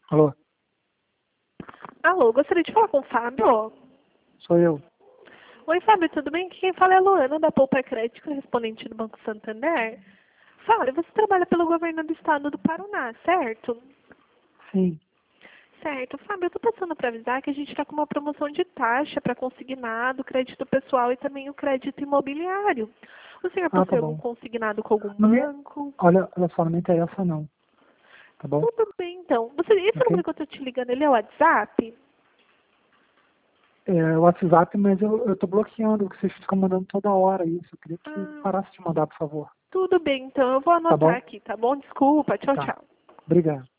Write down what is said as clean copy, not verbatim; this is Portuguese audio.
Alô, Alô, gostaria de falar com o Fábio. sou eu. Oi, Fábio, tudo bem? Quem fala é a Luana, da Poupa Crédito, correspondente do Banco Santander. Fábio, você trabalha pelo governo do estado do Paraná, certo? Sim. Certo. Fábio, eu estou passando para avisar que a gente está com uma promoção de taxa para consignado, crédito pessoal e também o crédito imobiliário. O senhor Ah, tá possui algum bom. consignado com algum Não me... banco? olha só, não me interessa não. Tá bom? Tudo bem, então. Esse Ok? número que eu estou te ligando, ele é o WhatsApp? É o WhatsApp, mas eu tô bloqueando, porque vocês ficam mandando toda hora isso. Eu queria que Ah, parasse de mandar, por favor. tudo bem, então. Eu vou Tá anotar bom? aqui, tá bom? Desculpa. Tchau, Tá. tchau. Obrigado.